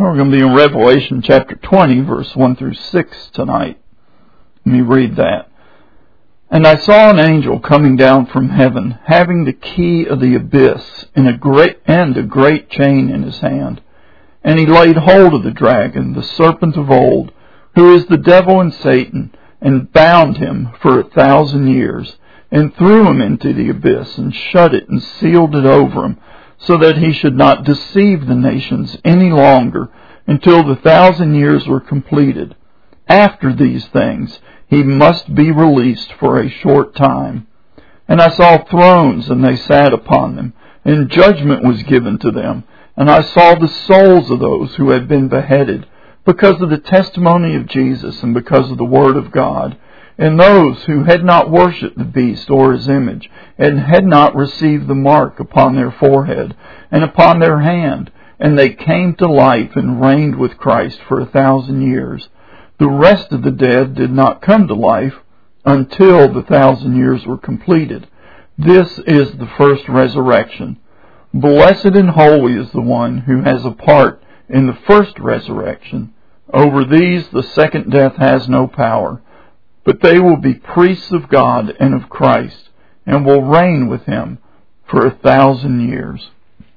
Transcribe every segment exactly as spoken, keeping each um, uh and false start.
We're going to be in Revelation chapter twenty, verse one through six tonight. Let me read that. And I saw an angel coming down from heaven, having the key of the abyss and a great and a great chain in his hand. And he laid hold of the dragon, the serpent of old, who is the devil and Satan, and bound him for a thousand years, and threw him into the abyss, and shut it and sealed it over him, so that he should not deceive the nations any longer until the thousand years were completed. After these things he must be released for a short time. And I saw thrones, and they sat upon them, and judgment was given to them. And I saw the souls of those who had been beheaded, because of the testimony of Jesus and because of the word of God, and those who had not worshipped the beast or his image, and had not received the mark upon their forehead and upon their hand, and they came to life and reigned with Christ for a thousand years. The rest of the dead did not come to life until the thousand years were completed. This is the first resurrection. Blessed and holy is the one who has a part in the first resurrection. Over these the second death has no power, but they will be priests of God and of Christ, and will reign with him for a thousand years.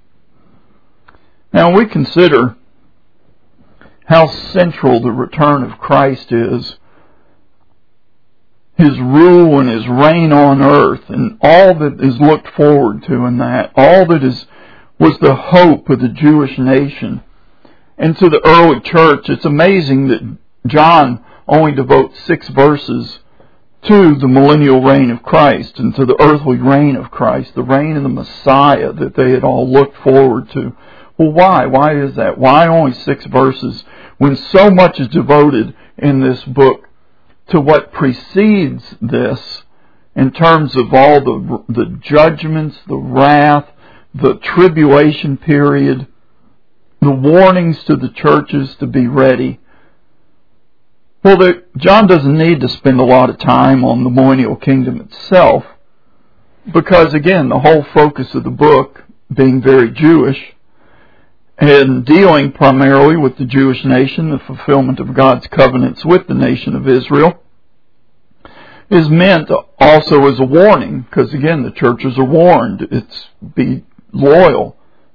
Now we consider how central the return of Christ is, his rule and his reign on earth, and all that is looked forward to in that, all that is was the hope of the Jewish nation. And to the early church, it's amazing that John only devotes six verses to the millennial reign of Christ and to the earthly reign of Christ, the reign of the Messiah that they had all looked forward to. Well, why? Why is that? Why only six verses when so much is devoted in this book to what precedes this in terms of all the, the judgments, the wrath, the tribulation period, the warnings to the churches to be ready? Well, the, John doesn't need to spend a lot of time on the millennial kingdom itself, because again, the whole focus of the book, being very Jewish, and dealing primarily with the Jewish nation, the fulfillment of God's covenants with the nation of Israel, is meant also as a warning, because again, the churches are warned. It's be loyal,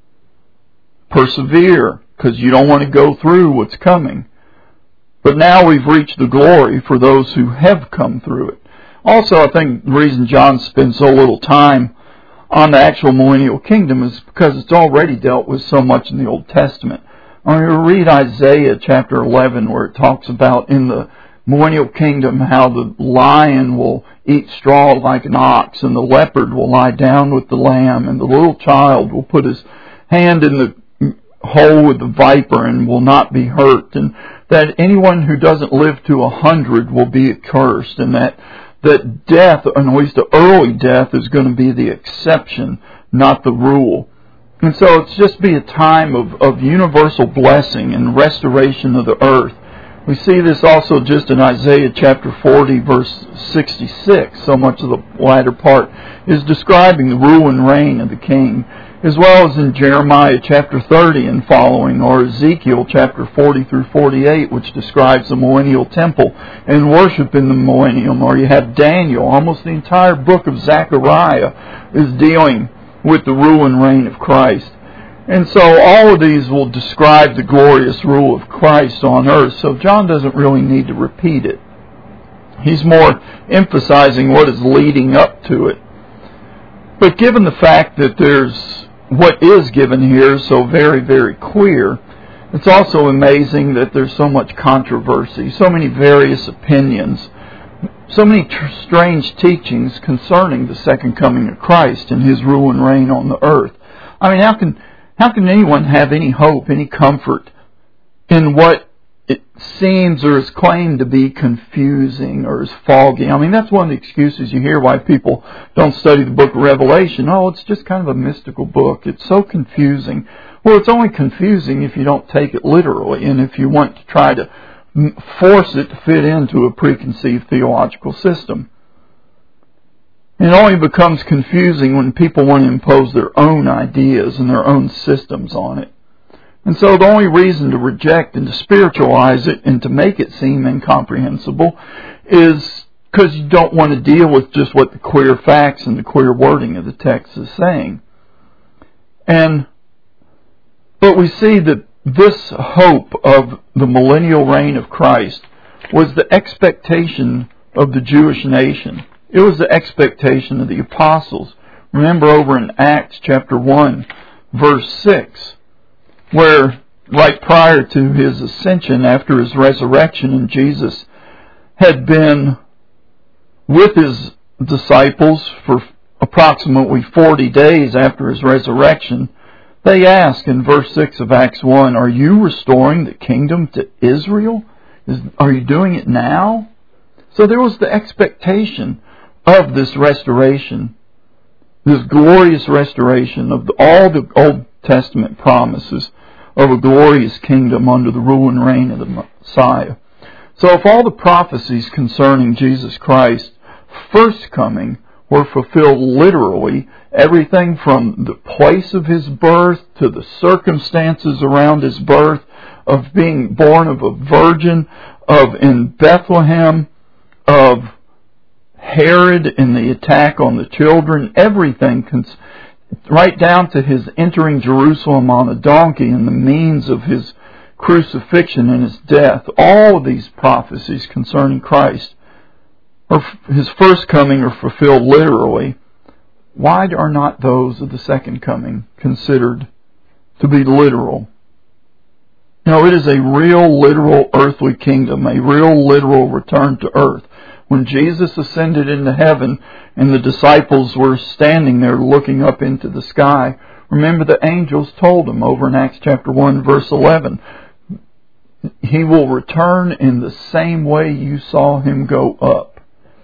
persevere, because you don't want to go through what's coming. But now we've reached the glory for those who have come through it. Also, I think the reason John spends so little time on the actual millennial kingdom is because it's already dealt with so much in the Old Testament. I mean, read Isaiah chapter eleven, where it talks about in the millennial kingdom how the lion will eat straw like an ox, and the leopard will lie down with the lamb, and the little child will put his hand in the hole with the viper and will not be hurt, and that anyone who doesn't live to a hundred will be accursed, and that that death, or at least the early death, is going to be the exception, not the rule. And so it's just be a time of, of universal blessing and restoration of the earth. We see this also just in Isaiah chapter forty, verse sixty-six. So much of the latter part is describing the rule and reign of the king, as well as in Jeremiah chapter thirty and following, or Ezekiel chapter forty through forty-eight, which describes the millennial temple and worship in the millennium. Or you have Daniel. Almost the entire book of Zechariah is dealing with the rule and reign of Christ. And so all of these will describe the glorious rule of Christ on earth. So John doesn't really need to repeat it. He's more emphasizing what is leading up to it. But given the fact that there's what is given here so very, very clear, it's also amazing that there's so much controversy, so many various opinions, so many tr- strange teachings concerning the second coming of Christ and his rule and reign on the earth. I mean, how can how can anyone have any hope, any comfort in what it seems or is claimed to be confusing or is foggy? I mean, that's one of the excuses you hear why people don't study the book of Revelation. Oh, it's just kind of a mystical book. It's so confusing. Well, it's only confusing if you don't take it literally, and if you want to try to force it to fit into a preconceived theological system. It only becomes confusing when people want to impose their own ideas and their own systems on it. And so the only reason to reject and to spiritualize it and to make it seem incomprehensible is because you don't want to deal with just what the queer facts and the queer wording of the text is saying. And but we see that this hope of the millennial reign of Christ was the expectation of the Jewish nation. It was the expectation of the apostles. Remember over in Acts chapter one, verse six, where right prior to his ascension, after his resurrection, and Jesus had been with his disciples for approximately forty days after his resurrection, they ask in verse six of Acts one, are you restoring the kingdom to Israel? Is, are you doing it now? So there was the expectation of this restoration, this glorious restoration of the, all the Old Testament promises of a glorious kingdom under the rule and reign of the Messiah. So if all the prophecies concerning Jesus Christ's first coming were fulfilled literally, everything from the place of his birth to the circumstances around his birth, of being born of a virgin, of in Bethlehem, of Herod and the attack on the children, everything, right down to his entering Jerusalem on a donkey and the means of his crucifixion and his death, all of these prophecies concerning Christ, or his first coming, are fulfilled literally. Why are not those of the second coming considered to be literal? No, it is a real, literal earthly kingdom, a real, literal return to earth. When Jesus ascended into heaven and the disciples were standing there looking up into the sky, remember the angels told him over in Acts chapter one, verse eleven, he will return in the same way you saw him go up.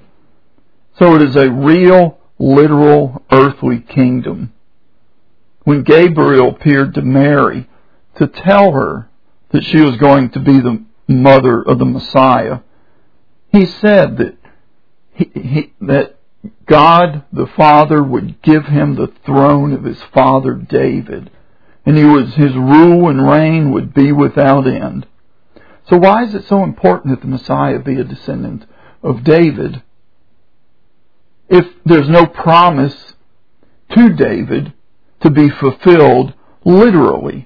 So it is a real, literal, earthly kingdom. When Gabriel appeared to Mary to tell her that she was going to be the mother of the Messiah, he said that he, he, that God the Father would give him the throne of his father David, and he was his rule and reign would be without end. So why is it so important that the Messiah be a descendant of David if there's no promise to David to be fulfilled literally?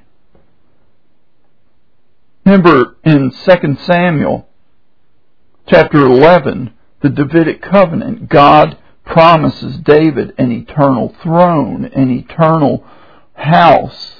Remember in Second Samuel chapter eleven, the Davidic covenant, God promises David an eternal throne, an eternal house.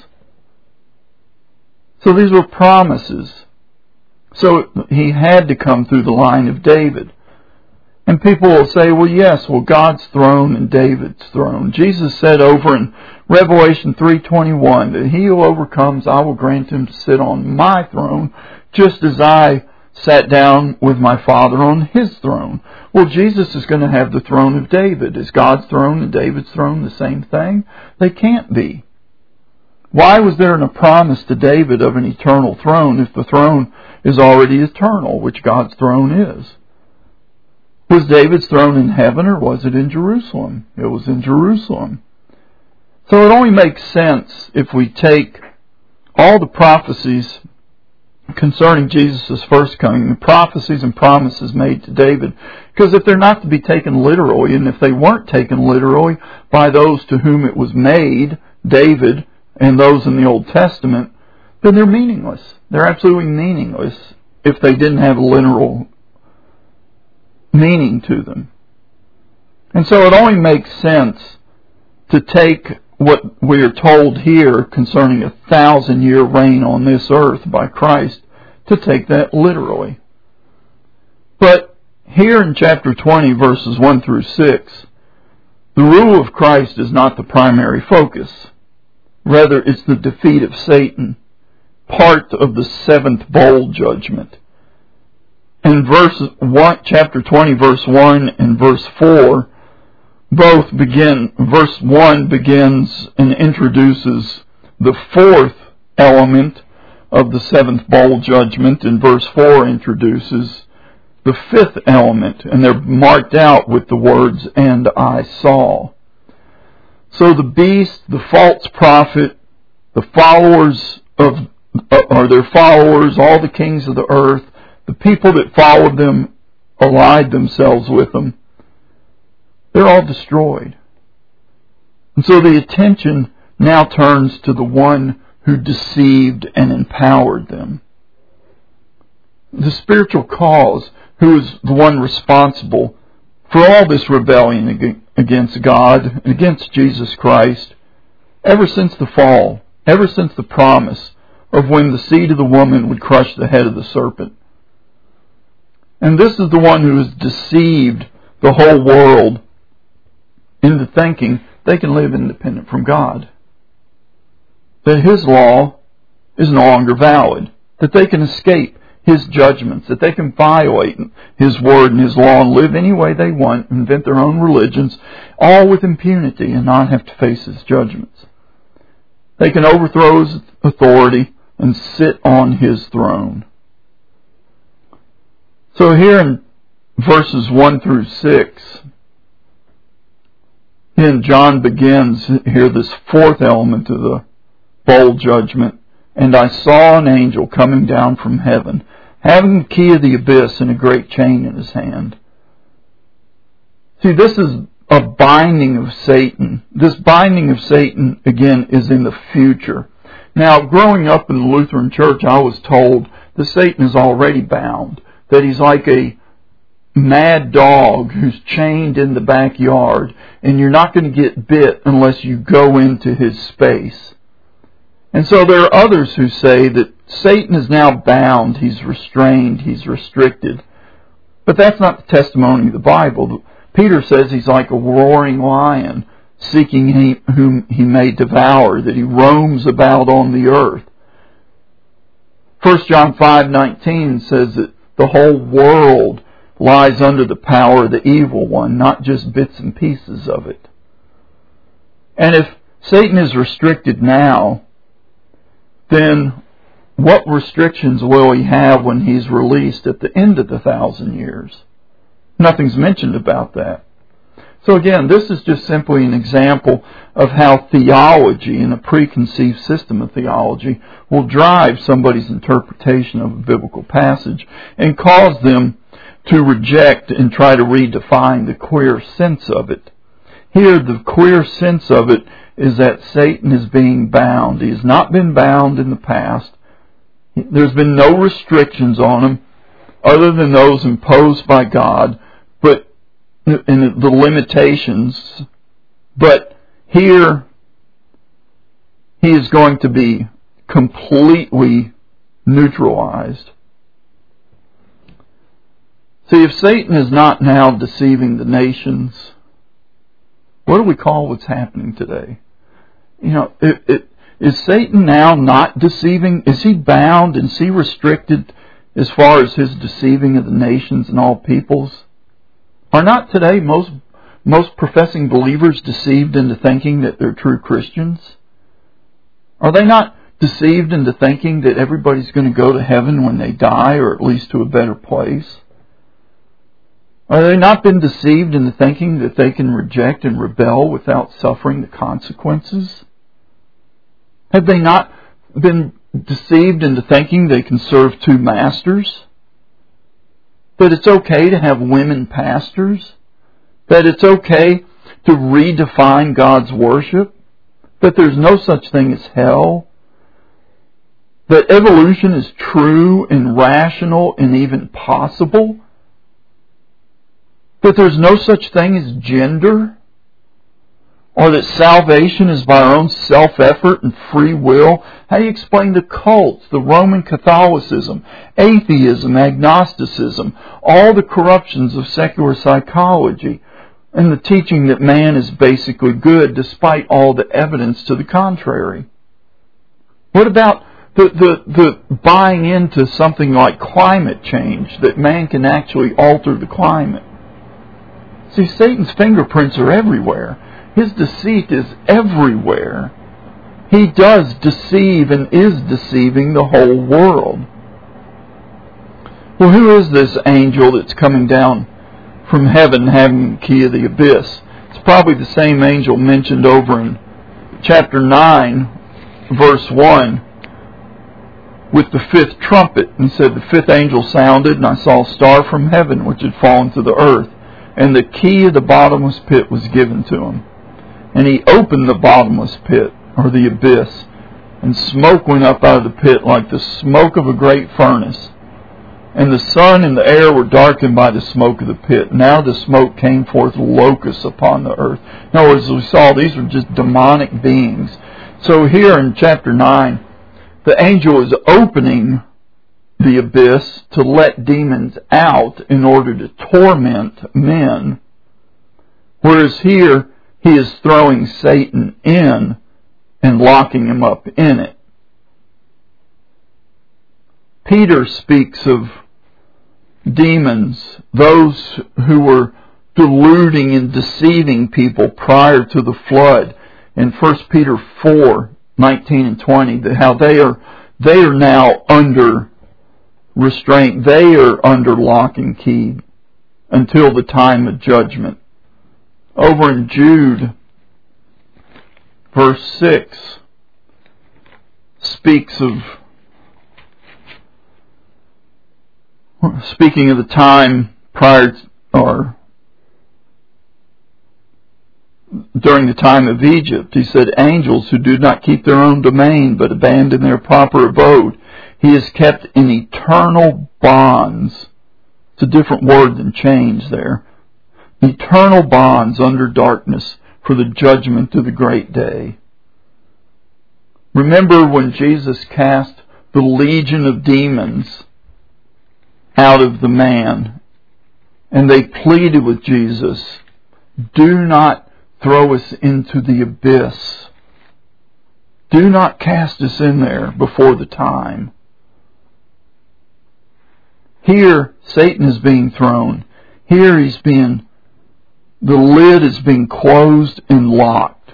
So these were promises. So he had to come through the line of David. And people will say, well, yes, well, God's throne and David's throne. Jesus said over in Revelation three twenty-one that he who overcomes, I will grant him to sit on my throne, just as I sat down with my Father on his throne. Well, Jesus is going to have the throne of David. Is God's throne and David's throne the same thing? They can't be. Why was there a promise to David of an eternal throne if the throne is already eternal, which God's throne is? Was David's throne in heaven or was it in Jerusalem? It was in Jerusalem. So it only makes sense if we take all the prophecies concerning Jesus' first coming, the prophecies and promises made to David, because if they're not to be taken literally, and if they weren't taken literally by those to whom it was made, David and those in the Old Testament, then they're meaningless. They're absolutely meaningless if they didn't have a literal meaning to them. And so it only makes sense to take what we are told here concerning a thousand year reign on this earth by Christ, to take that literally. But here in chapter twenty, verses one through six, the rule of Christ is not the primary focus. Rather, it's the defeat of Satan, part of the seventh bowl judgment. And verse one, chapter twenty, verse one and verse four, both begin, verse one begins and introduces the fourth element of the seventh bowl judgment, and verse four introduces the fifth element, and they're marked out with the words, and I saw. So the beast, the false prophet, the followers of or their followers, all the kings of the earth, the people that followed them, allied themselves with them, they're all destroyed. And so the attention now turns to the one who deceived and empowered them. The spiritual cause, who is the one responsible for all this rebellion against God and against Jesus Christ, ever since the fall, ever since the promise of when the seed of the woman would crush the head of the serpent. And this is the one who has deceived the whole world into thinking they can live independent from God. That His law is no longer valid. That they can escape His judgments. That they can violate His word and His law and live any way they want, invent their own religions, all with impunity and not have to face His judgments. They can overthrow His authority and sit on His throne. So here in verses one through six, and John begins here this fourth element of the bowl judgment. And I saw an angel coming down from heaven, having the key of the abyss and a great chain in his hand. See, this is a binding of Satan. This binding of Satan, again, is in the future. Now, growing up in the Lutheran Church, I was told that Satan is already bound, that he's like a mad dog who's chained in the backyard, and you're not going to get bit unless you go into his space. And so there are others who say that Satan is now bound, he's restrained, he's restricted. But that's not the testimony of the Bible. Peter says he's like a roaring lion, seeking he, whom he may devour, that he roams about on the earth. First John five nineteen says that the whole world lies under the power of the evil one, not just bits and pieces of it. And if Satan is restricted now, then what restrictions will he have when he's released at the end of the thousand years? Nothing's mentioned about that. So again, this is just simply an example of how theology and a preconceived system of theology will drive somebody's interpretation of a biblical passage and cause them to reject and try to redefine the queer sense of it. Here, the queer sense of it is that Satan is being bound. He has not been bound in the past. There's been no restrictions on him other than those imposed by God, but in the limitations. But here, he is going to be completely neutralized. See, if Satan is not now deceiving the nations, what do we call what's happening today? You know, it, it, is Satan now not deceiving? Is he bound? Is he restricted as far as his deceiving of the nations and all peoples? Are not today most most professing believers deceived into thinking that they're true Christians? Are they not deceived into thinking that everybody's going to go to heaven when they die, or at least to a better place? Are they not been deceived into thinking that they can reject and rebel without suffering the consequences? Have they not been deceived into thinking they can serve two masters? That it's okay to have women pastors? That it's okay to redefine God's worship? That there's no such thing as hell? That evolution is true and rational and even possible? That there's no such thing as gender? Or that salvation is by our own self-effort and free will? How do you explain the cults, the Roman Catholicism, atheism, agnosticism, all the corruptions of secular psychology, and the teaching that man is basically good despite all the evidence to the contrary? What about the, the, the buying into something like climate change, that man can actually alter the climate? See, Satan's fingerprints are everywhere. His deceit is everywhere. He does deceive and is deceiving the whole world. Well, who is this angel that's coming down from heaven having the key of the abyss? It's probably the same angel mentioned over in chapter nine, verse one, with the fifth trumpet. And he said, the fifth angel sounded, and I saw a star from heaven which had fallen to the earth. And the key of the bottomless pit was given to him. And he opened the bottomless pit, or the abyss, and smoke went up out of the pit like the smoke of a great furnace. And the sun and the air were darkened by the smoke of the pit. Now the smoke came forth locusts upon the earth. In other words, as we saw, these were just demonic beings. So here in chapter nine, the angel is opening the abyss to let demons out in order to torment men. Whereas here, he is throwing Satan in and locking him up in it. Peter speaks of demons, those who were deluding and deceiving people prior to the flood. In First Peter four, nineteen and twenty, how they are they are now under restraint. They are under lock and key until the time of judgment. Over in Jude, verse six, speaks of, speaking of the time prior to, or during the time of Egypt, he said, angels who do not keep their own domain but abandon their proper abode, he is kept in eternal bonds. It's a different word than chains there. Eternal bonds under darkness for the judgment of the great day. Remember when Jesus cast the legion of demons out of the man, and they pleaded with Jesus, do not throw us into the abyss. Do not cast us in there before the time. Here, Satan is being thrown. Here he's being, the lid is being closed and locked.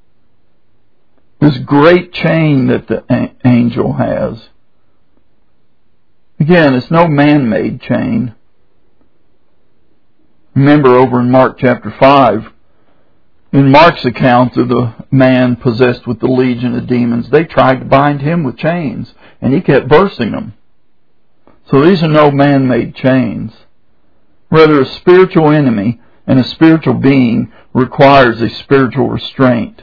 This great chain that the angel has. Again, it's no man-made chain. Remember over in Mark chapter five, in Mark's account of the man possessed with the legion of demons, they tried to bind him with chains, and he kept bursting them. So these are no man-made chains. Rather, a spiritual enemy and a spiritual being requires a spiritual restraint.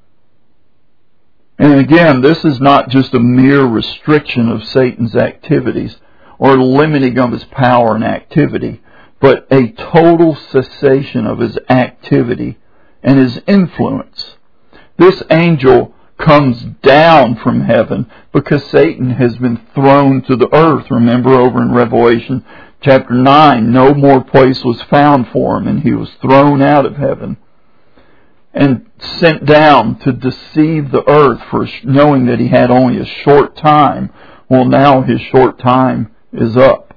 And again, this is not just a mere restriction of Satan's activities or limiting of his power and activity, but a total cessation of his activity and his influence. This angel comes down from heaven because Satan has been thrown to the earth. Remember over in Revelation chapter nine, no more place was found for him, and he was thrown out of heaven and sent down to deceive the earth, for knowing that he had only a short time. Well, now his short time is up.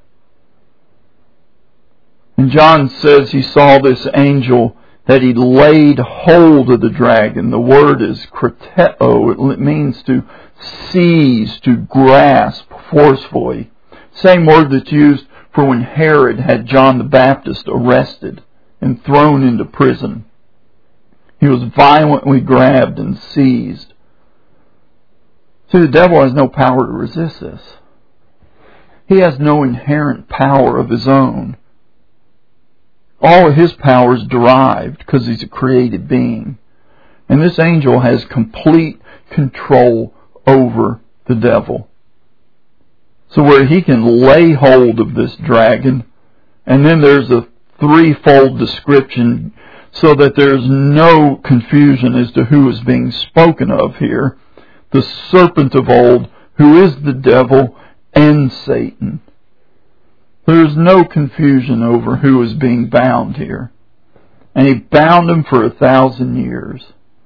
And John says he saw this angel, that he laid hold of the dragon. The word is krateo. It means to seize, to grasp forcefully. Same word that's used for when Herod had John the Baptist arrested and thrown into prison. He was violently grabbed and seized. See, the devil has no power to resist this. He has no inherent power of his own. All of his power is derived because he's a created being. And this angel has complete control over the devil. So where he can lay hold of this dragon, and then there's a threefold description so that there's no confusion as to who is being spoken of here. The serpent of old, who is the devil and Satan. There's no confusion over who is being bound here. And he bound him for a thousand years.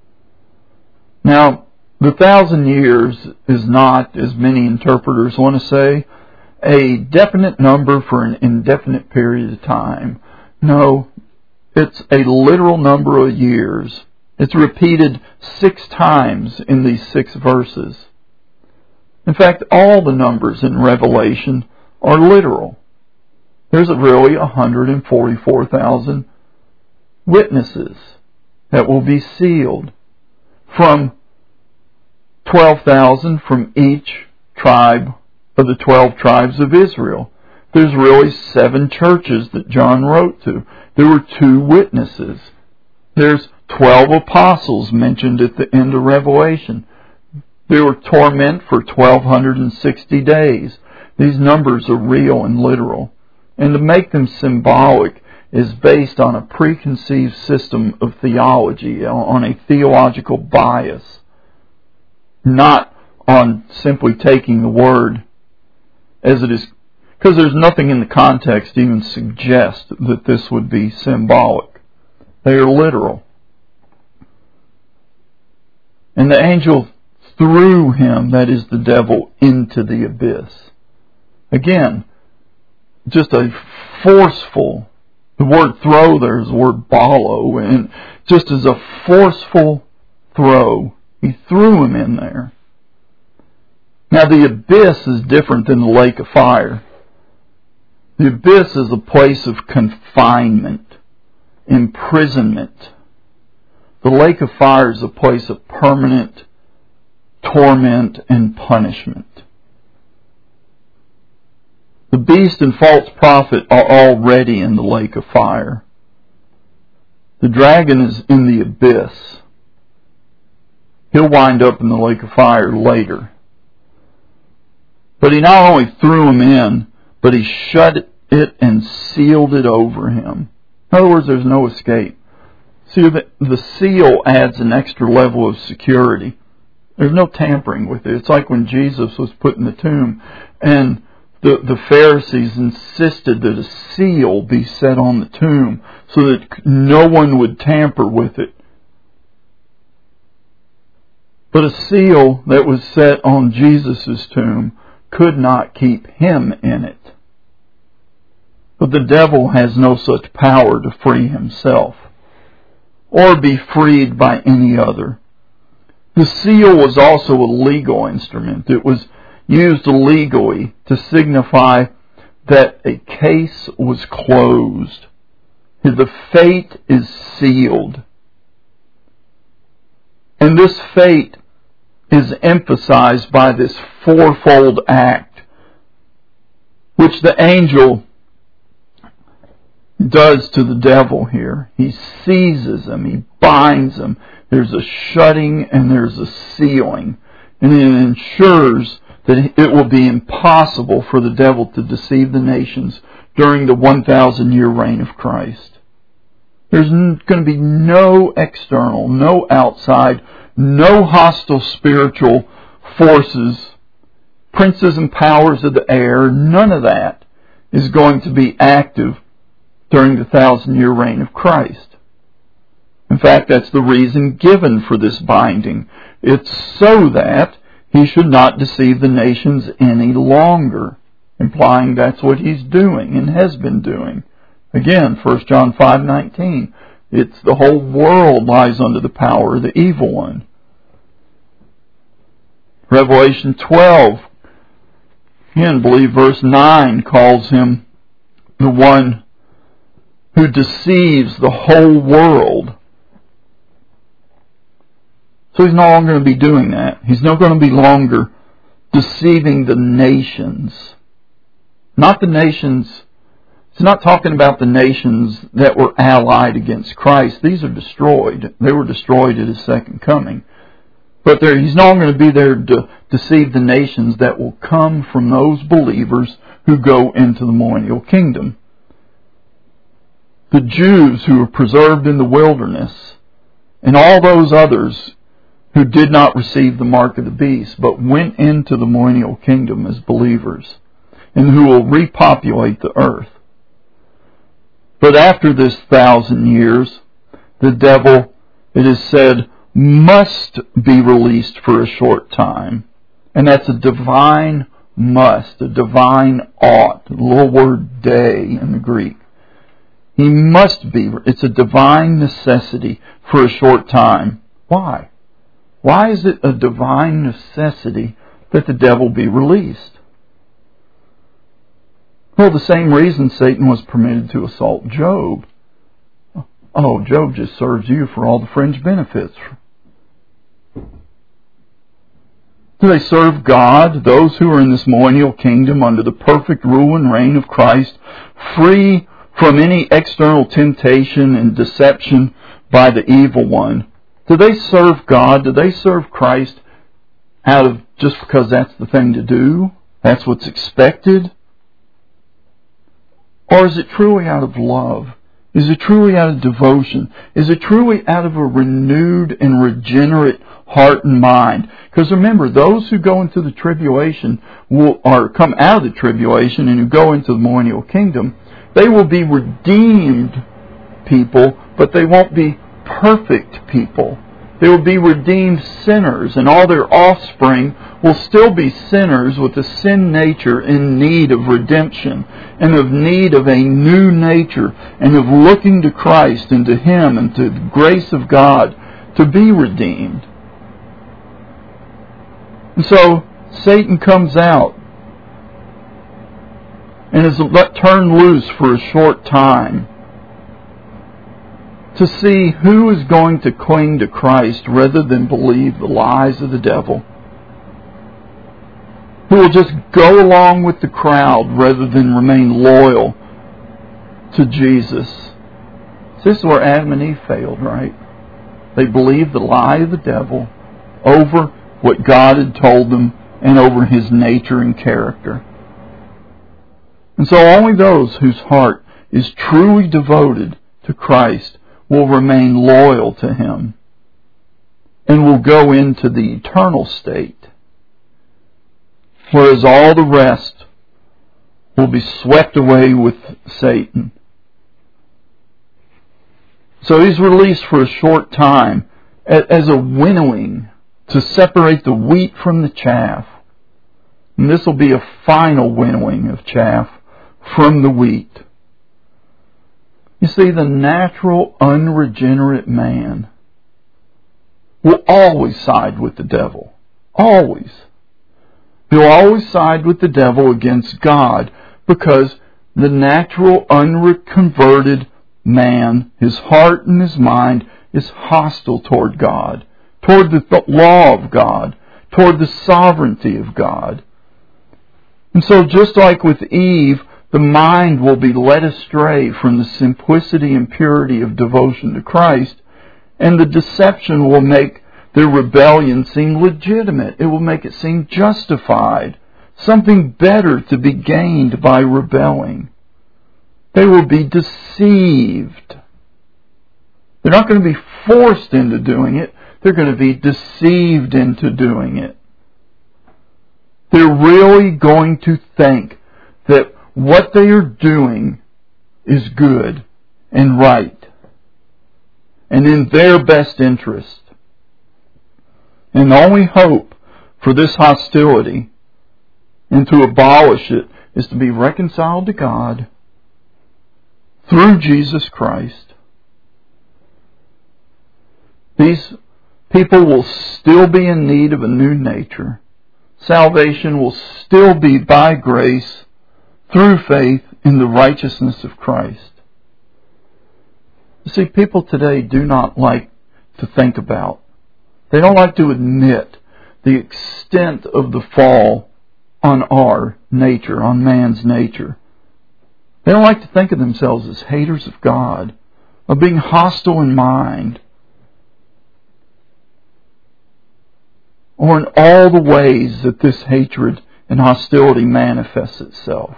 Now, the thousand years is not, as many interpreters want to say, a definite number for an indefinite period of time. No, it's a literal number of years. It's repeated six times in these six verses. In fact, all the numbers in Revelation are literal. There's really one hundred forty-four thousand witnesses that will be sealed, from twelve thousand from each tribe of the twelve tribes of Israel. There's really seven churches that John wrote to. There were two witnesses. There's twelve apostles mentioned at the end of Revelation. They were tormented for twelve sixty days. These numbers are real and literal. And to make them symbolic is based on a preconceived system of theology, on a theological bias, not on simply taking the word as it is, because there's nothing in the context to even suggest that this would be symbolic. They are literal. And the angel threw him, that is the devil, into the abyss. Again, just a forceful, the word throw there is the word balo, and just as a forceful throw, he threw him in there. Now the abyss is different than the lake of fire. The abyss is a place of confinement, imprisonment. The lake of fire is a place of permanent torment and punishment. The beast and false prophet are already in the lake of fire. The dragon is in the abyss. He'll wind up in the lake of fire later. But he not only threw him in, but he shut it and sealed it over him. In other words, there's no escape. See, the, the seal adds an extra level of security. There's no tampering with it. It's like when Jesus was put in the tomb, and the, the Pharisees insisted that a seal be set on the tomb so that no one would tamper with it. But a seal that was set on Jesus' tomb could not keep him in it. But the devil has no such power to free himself, or be freed by any other. The seal was also a legal instrument. It was used legally to signify that a case was closed. The fate is sealed. And this fate is emphasized by this fourfold act, which the angel does to the devil here. He seizes him, he binds him. There's a shutting and there's a sealing. And it ensures that it will be impossible for the devil to deceive the nations during the one thousand year reign of Christ. There's going to be no external, no outside, no hostile spiritual forces, princes and powers of the air. None of that is going to be active during the thousand year reign of Christ. In fact, that's the reason given for this binding. It's so that he should not deceive the nations any longer, implying that's what he's doing and has been doing. Again, First John five nineteen. It's the whole world lies under the power of the evil one. Revelation twelve, again, I believe verse nine calls him the one who deceives the whole world. So he's no longer going to be doing that. He's not going to be longer deceiving the nations. Not the nations. It's not talking about the nations that were allied against Christ. These are destroyed. They were destroyed at his second coming. But there, he's not going to be there to deceive the nations that will come from those believers who go into the millennial kingdom. The Jews who were preserved in the wilderness, and all those others who did not receive the mark of the beast, but went into the millennial kingdom as believers, and who will repopulate the earth. But after this thousand years, the devil, it is said, must be released for a short time. And that's a divine must, a divine ought, the little word day in the Greek. He must be, it's a divine necessity for a short time. Why? Why is it a divine necessity that the devil be released? Well, the same reason Satan was permitted to assault Job. Oh, Job just serves you for all the fringe benefits. Do they serve God, those who are in this millennial kingdom under the perfect rule and reign of Christ, free from any external temptation and deception by the evil one? Do they serve God? Do they serve Christ out of just because that's the thing to do? That's what's expected? Or is it truly out of love? Is it truly out of devotion? Is it truly out of a renewed and regenerate heart and mind? Because remember, those who go into the tribulation will, or come out of the tribulation and who go into the millennial kingdom, they will be redeemed people, but they won't be perfect people. They will be redeemed sinners, and all their offspring will still be sinners with a sin nature in need of redemption and of need of a new nature and of looking to Christ and to Him and to the grace of God to be redeemed. And so Satan comes out and is turned loose for a short time to see who is going to cling to Christ rather than believe the lies of the devil. Who will just go along with the crowd rather than remain loyal to Jesus. This is where Adam and Eve failed, right? They believed the lie of the devil over what God had told them and over His nature and character. And so only those whose heart is truly devoted to Christ will remain loyal to Him and will go into the eternal state, whereas all the rest will be swept away with Satan. So he's released for a short time as a winnowing to separate the wheat from the chaff. And this will be a final winnowing of chaff from the wheat. You see, the natural, unregenerate man will always side with the devil. Always. He'll always side with the devil against God because the natural, unconverted man, his heart and his mind, is hostile toward God, toward the th- law of God, toward the sovereignty of God. And so just like with Eve, the mind will be led astray from the simplicity and purity of devotion to Christ, and the deception will make their rebellion seem legitimate. It will make it seem justified, something better to be gained by rebelling. They will be deceived. They're not going to be forced into doing it. They're going to be deceived into doing it. They're really going to think that what they are doing is good and right and in their best interest. And the only hope for this hostility and to abolish it is to be reconciled to God through Jesus Christ. These people will still be in need of a new nature. Salvation will still be by grace through faith in the righteousness of Christ. You see, people today do not like to think about, they don't like to admit the extent of the fall on our nature, on man's nature. They don't like to think of themselves as haters of God, of being hostile in mind, or in all the ways that this hatred and hostility manifests itself.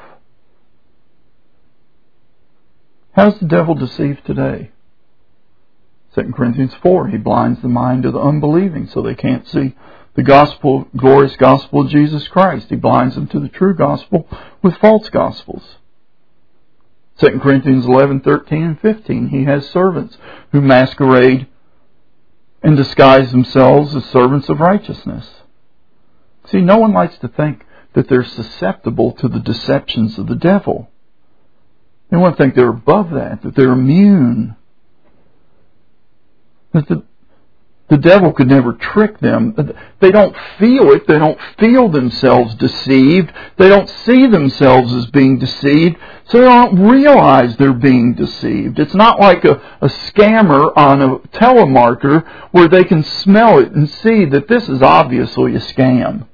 How's the devil deceived today? Second Corinthians four, he blinds the mind of the unbelieving so they can't see the gospel, glorious gospel of Jesus Christ. He blinds them to the true gospel with false gospels. Second Corinthians eleven, thirteen, and fifteen, he has servants who masquerade and disguise themselves as servants of righteousness. See, no one likes to think that they're susceptible to the deceptions of the devil. They want to think they're above that, that they're immune. That the, The devil could never trick them. They don't feel it. They don't feel themselves deceived. They don't see themselves as being deceived, so they don't realize they're being deceived. It's not like a, a scammer on a telemarketer where they can smell it and see that this is obviously a scam.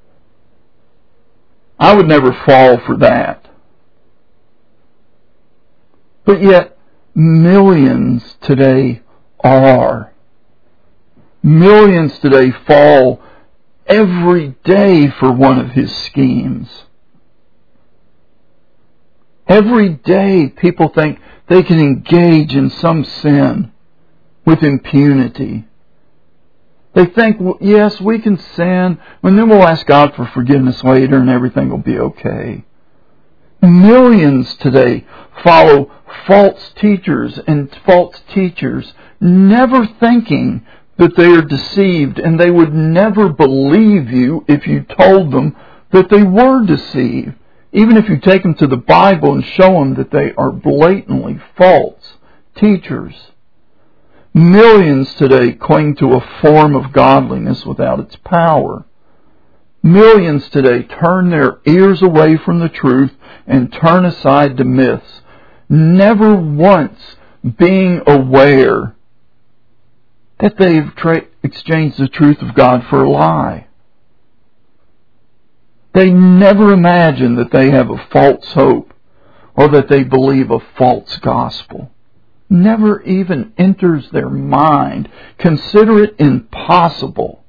I would never fall for that. But yet, millions today are. Millions today fall every day for one of his schemes. Every day people think they can engage in some sin with impunity. They think, well, yes, we can sin, and then we'll ask God for forgiveness later and everything will be okay. Millions today follow false teachers and false teachers, never thinking that they are deceived, and they would never believe you if you told them that they were deceived. Even if you take them to the Bible and show them that they are blatantly false teachers. Millions today cling to a form of godliness without its power. Millions today turn their ears away from the truth and turn aside to myths, never once being aware that they've tra- exchanged the truth of God for a lie. They never imagine that they have a false hope or that they believe a false gospel. Never even enters their mind. Consider it impossible.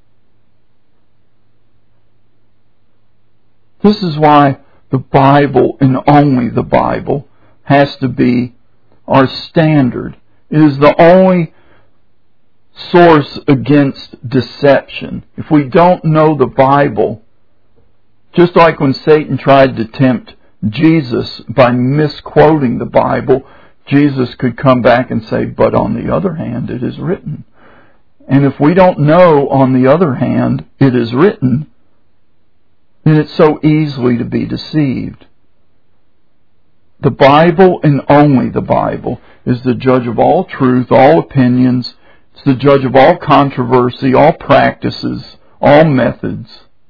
This is why the Bible, and only the Bible, has to be our standard. It is the only source against deception. If we don't know the Bible, just like when Satan tried to tempt Jesus by misquoting the Bible, Jesus could come back and say, but on the other hand, it is written. And if we don't know, on the other hand, it is written, then it's so easily to be deceived. The Bible, and only the Bible, is the judge of all truth, all opinions. It's the judge of all controversy, all practices, all methods.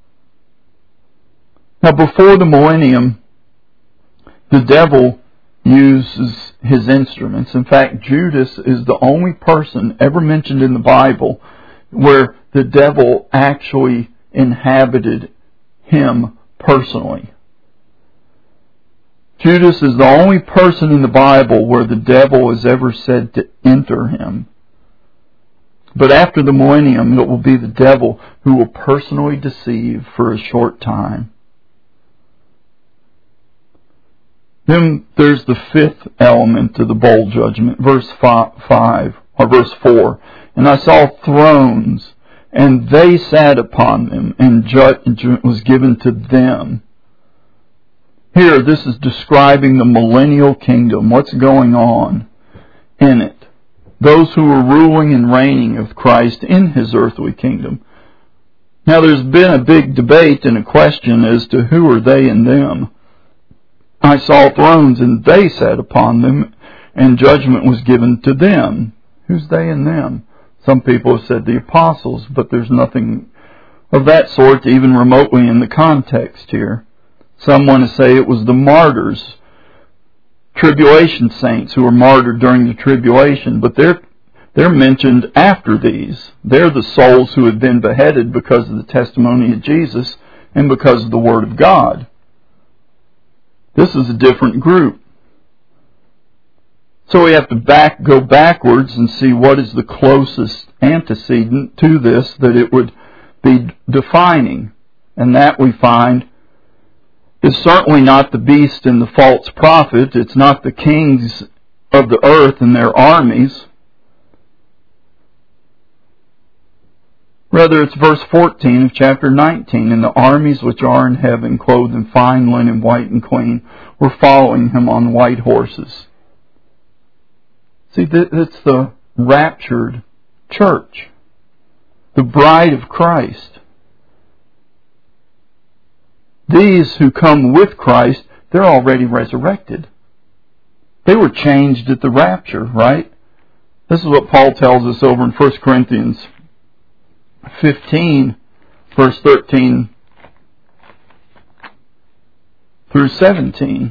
Now, before the millennium, the devil uses his instruments. In fact, Judas is the only person ever mentioned in the Bible where the devil actually inhabited him personally. Judas is the only person in the Bible where the devil is ever said to enter him. But after the millennium, it will be the devil who will personally deceive for a short time. Then there's the fifth element to the bowl judgment, verse five, or verse four. And I saw thrones, and they sat upon them, and judgment was given to them. Here, this is describing the millennial kingdom, what's going on in it. Those who are ruling and reigning with Christ in his earthly kingdom. Now, there's been a big debate and a question as to who are they and them. I saw thrones, and they sat upon them, and judgment was given to them. Who's they and them? Some people have said the apostles, but there's nothing of that sort even remotely in the context here. Some want to say it was the martyrs, tribulation saints who were martyred during the tribulation, but they're they're mentioned after these. They're the souls who had been beheaded because of the testimony of Jesus and because of the Word of God. This is a different group. So we have to back go backwards and see what is the closest antecedent to this that it would be defining. And that we find is certainly not the beast and the false prophet. It's not the kings of the earth and their armies. Rather, it's verse fourteen of chapter nineteen. And the armies which are in heaven, clothed in fine linen, white and clean, were following him on white horses. See, it's the raptured church, the bride of Christ. These who come with Christ, they're already resurrected. They were changed at the rapture, right? This is what Paul tells us over in First Corinthians fifteen, verse thirteen through seventeen.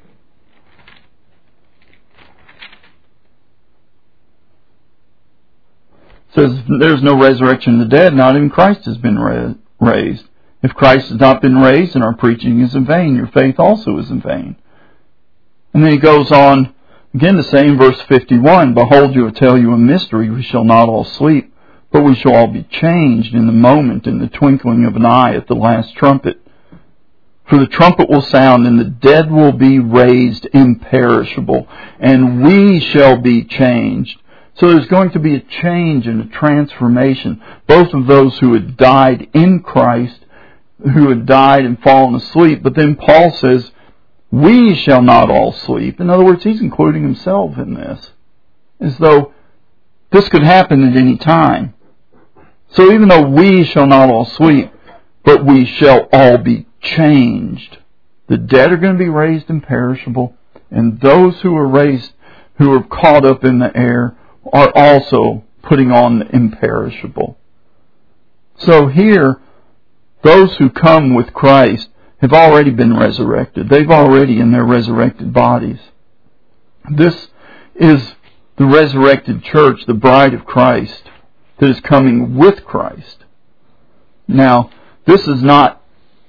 It says, there's no resurrection of the dead, not even Christ has been ra- raised. If Christ has not been raised, then our preaching is in vain. Your faith also is in vain. And then he goes on, again the same, verse fifty-one, Behold, you will tell you a mystery. We shall not all sleep, but we shall all be changed in the moment, in the twinkling of an eye, at the last trumpet. For the trumpet will sound, and the dead will be raised imperishable, and we shall be changed. So there's going to be a change and a transformation, both of those who had died in Christ, who had died and fallen asleep. But then Paul says, we shall not all sleep. In other words, he's including himself in this, as though this could happen at any time. So even though we shall not all sleep, but we shall all be changed. The dead are going to be raised imperishable, and those who are raised, who are caught up in the air, are also putting on the imperishable. So here, those who come with Christ have already been resurrected. They've already in their resurrected bodies. This is the resurrected church, the bride of Christ, that is coming with Christ. Now, this is not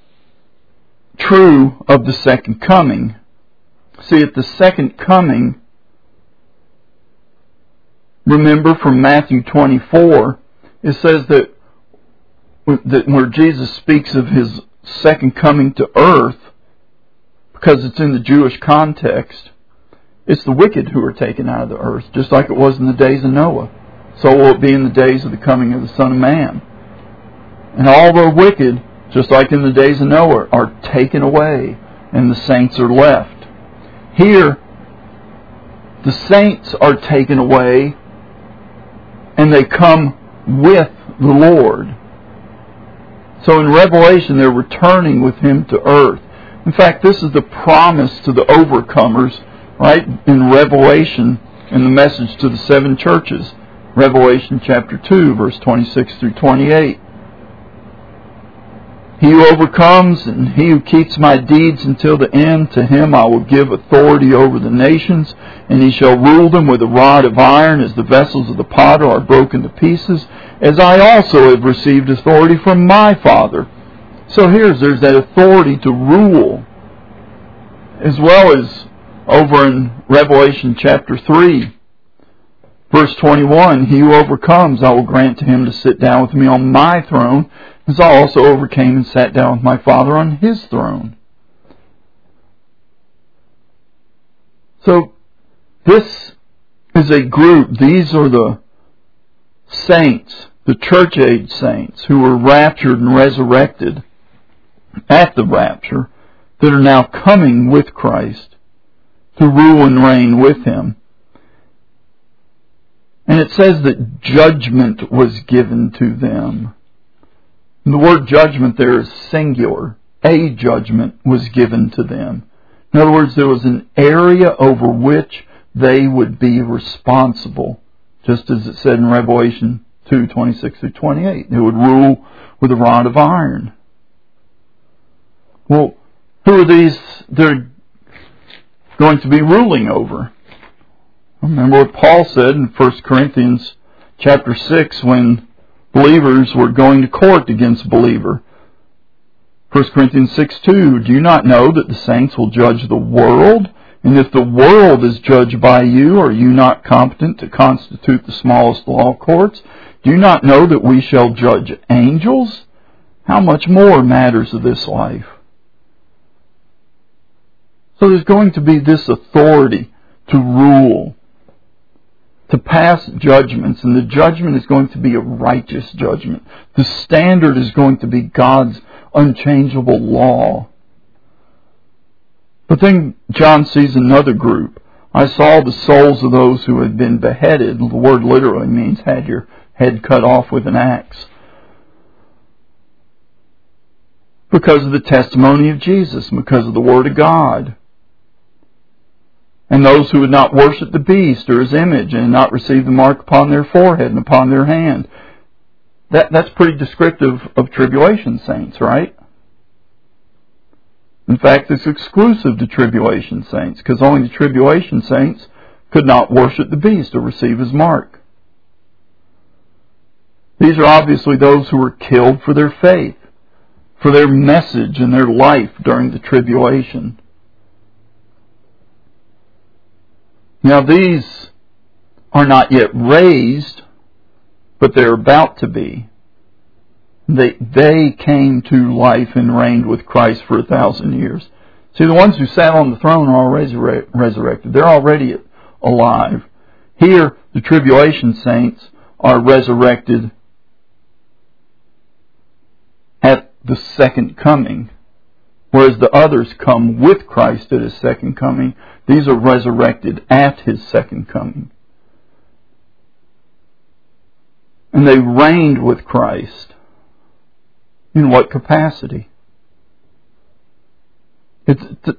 true of the second coming. See, at the second coming, remember from Matthew twenty-four, it says that, that where Jesus speaks of his second coming to earth, because it's in the Jewish context, it's the wicked who are taken out of the earth, just like it was in the days of Noah. So will it be in the days of the coming of the Son of Man. And all the wicked, just like in the days of Noah, are taken away, and the saints are left. Here, the saints are taken away, and they come with the Lord. So in Revelation, they're returning with Him to earth. In fact, this is the promise to the overcomers, right? In Revelation, in the message to the seven churches. Revelation chapter two, verse twenty-six through twenty-eight. He who overcomes and he who keeps my deeds until the end, to him I will give authority over the nations, and he shall rule them with a rod of iron, as the vessels of the potter are broken to pieces, as I also have received authority from my Father. So here's, there's that authority to rule, as well as over in Revelation chapter three, verse twenty-one, he who overcomes, I will grant to him to sit down with me on my throne, as I also overcame and sat down with my Father on his throne. So, this is a group, these are the saints, the church age saints, who were raptured and resurrected at the rapture, that are now coming with Christ to rule and reign with Him. And it says that judgment was given to them. And the word judgment there is singular. A judgment was given to them. In other words, there was an area over which they would be responsible, just as it said in Revelation two, twenty-six through twenty-eight. They would rule with a rod of iron. Well, who are these they're going to be ruling over? Remember what Paul said in First Corinthians chapter six, when believers were going to court against a believer. First Corinthians six two, do you not know that the saints will judge the world? And if the world is judged by you, are you not competent to constitute the smallest law courts? Do you not know that we shall judge angels? How much more matters of this life? So there's going to be this authority to rule, to pass judgments, and the judgment is going to be a righteous judgment. The standard is going to be God's unchangeable law. But then John sees another group. I saw the souls of those who had been beheaded. The word literally means had your head cut off with an axe, because of the testimony of Jesus, because of the Word of God. and those who would not worship the beast or his image and not receive the mark upon their forehead and upon their hand. That, that's pretty descriptive of tribulation saints, right? In fact, it's exclusive to tribulation saints, because only the tribulation saints could not worship the beast or receive his mark. These are obviously those who were killed for their faith, for their message and their life during the tribulation. Now these are not yet raised, but they're about to be. They, they came to life and reigned with Christ for a thousand years. See, the ones who sat on the throne are already resurrected. They're already alive. Here, the tribulation saints are resurrected at the second coming, whereas the others come with Christ at his second coming. These are resurrected at his second coming. And they reigned with Christ. In what capacity? It's, it's,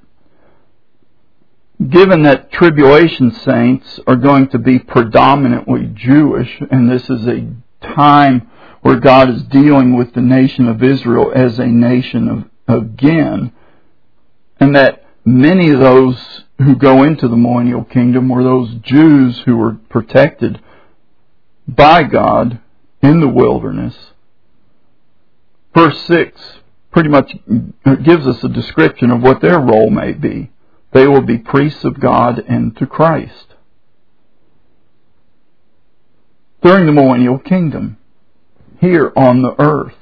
given that tribulation saints are going to be predominantly Jewish, and this is a time where God is dealing with the nation of Israel as a nation of, again, and that many of those who go into the millennial kingdom were those Jews who were protected by God in the wilderness. Verse six pretty much gives us a description of what their role may be. They will be priests of God and to Christ during the millennial kingdom here on the earth.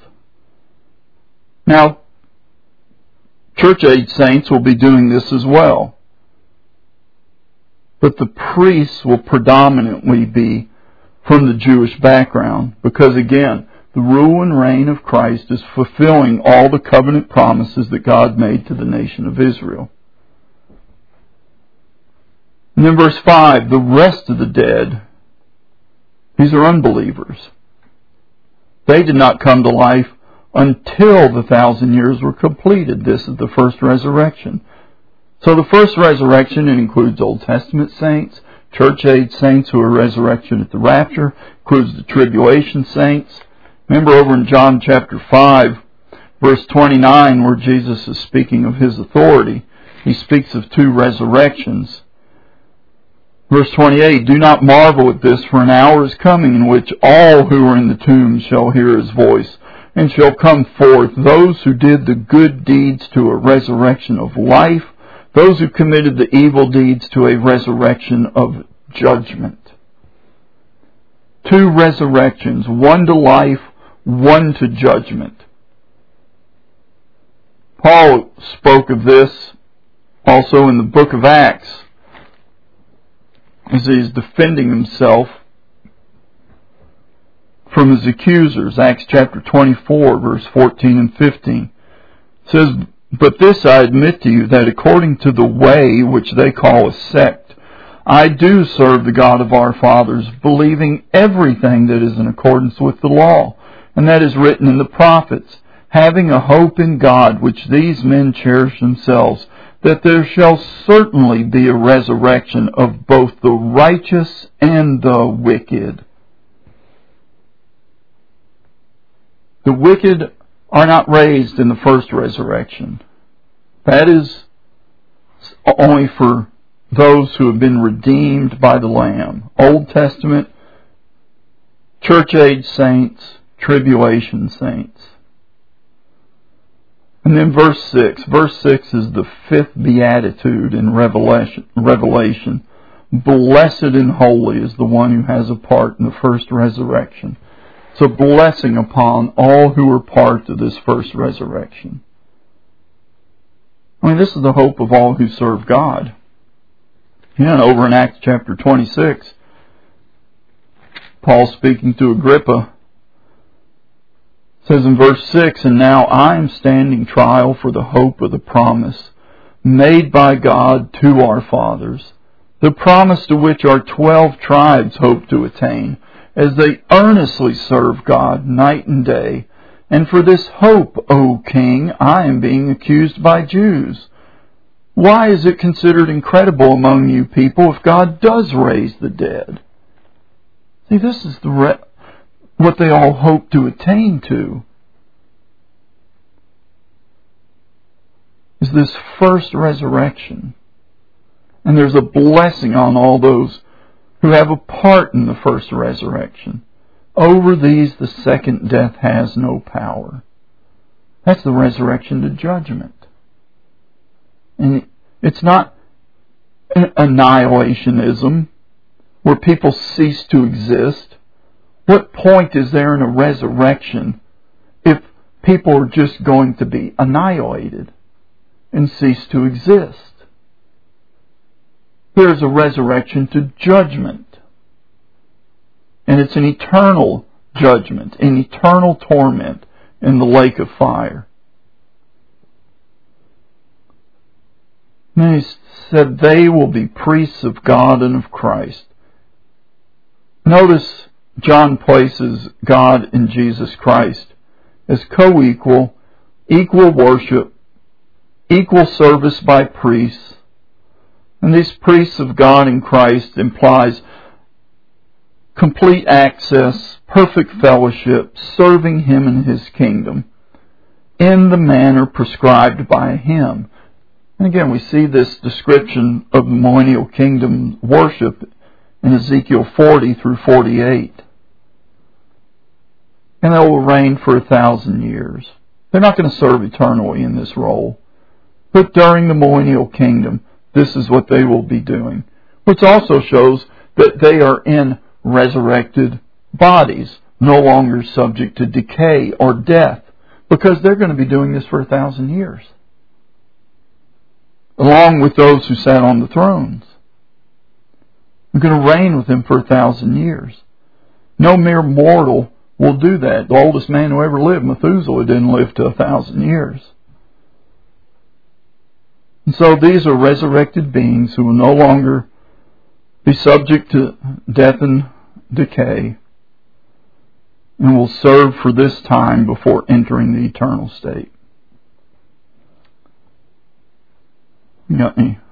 Now, church age saints will be doing this as well. But the priests will predominantly be from the Jewish background, because again, the rule and reign of Christ is fulfilling all the covenant promises that God made to the nation of Israel. And then verse five, the rest of the dead, these are unbelievers. They did not come to life until the thousand years were completed. This is the first resurrection. So the first resurrection, it includes Old Testament saints, church age saints who are resurrection at the rapture, includes the tribulation saints. Remember over in John chapter five, verse twenty-nine, where Jesus is speaking of his authority, he speaks of two resurrections. Verse twenty-eight, do not marvel at this, for an hour is coming in which all who are in the tomb shall hear his voice, and shall come forth, those who did the good deeds to a resurrection of life, those who committed the evil deeds to a resurrection of judgment. Two resurrections, one to life, one to judgment. Paul spoke of this also in the book of Acts, as he is defending himself from his accusers. Acts chapter twenty-four, verse fourteen and fifteen. It says, but this I admit to you, that according to the way which they call a sect, I do serve the God of our fathers, believing everything that is in accordance with the law, and that is written in the prophets, having a hope in God, which these men cherish themselves, that there shall certainly be a resurrection of both the righteous and the wicked. The wicked are not raised in the first resurrection. That is only for those who have been redeemed by the Lamb. Old Testament, church age saints, tribulation saints. And then verse six. Verse six is the fifth beatitude in Revelation. Revelation. Blessed and holy is the one who has a part in the first resurrection. It's a blessing upon all who are part of this first resurrection. I mean, this is the hope of all who serve God. Yeah, and over in Acts chapter twenty-six, Paul speaking to Agrippa, says in verse six, and now I am standing trial for the hope of the promise made by God to our fathers, the promise to which our twelve tribes hope to attain, as they earnestly serve God night and day. And for this hope, O King, I am being accused by Jews, Why is it considered incredible among you people if God does raise the dead? See, this is the re- what they all hope to attain to. Is this first resurrection. And there's a blessing on all those who have a part in the first resurrection. Over these the second death has no power. That's the resurrection to judgment. And it's not an annihilationism where people cease to exist. What point is there in a resurrection if people are just going to be annihilated and cease to exist? There's a resurrection to judgment. And it's an eternal judgment, an eternal torment in the lake of fire. And then he said, they will be priests of God and of Christ. Notice John places God and Jesus Christ as co-equal, equal worship, equal service by priests. And these priests of God in Christ implies complete access, perfect fellowship, serving Him in His kingdom in the manner prescribed by Him. And again, we see this description of the millennial kingdom worship in Ezekiel forty through forty-eight. And they will reign for a thousand years. They're not going to serve eternally in this role. But during the millennial kingdom, this is what they will be doing. Which also shows that they are in resurrected bodies, no longer subject to decay or death, because they're going to be doing this for a thousand years, along with those who sat on the thrones. They're going to reign with Him for a thousand years. No mere mortal will do that. The oldest man who ever lived, Methuselah, didn't live to a thousand years. And so these are resurrected beings who will no longer be subject to death and decay, and will serve for this time before entering the eternal state. You got any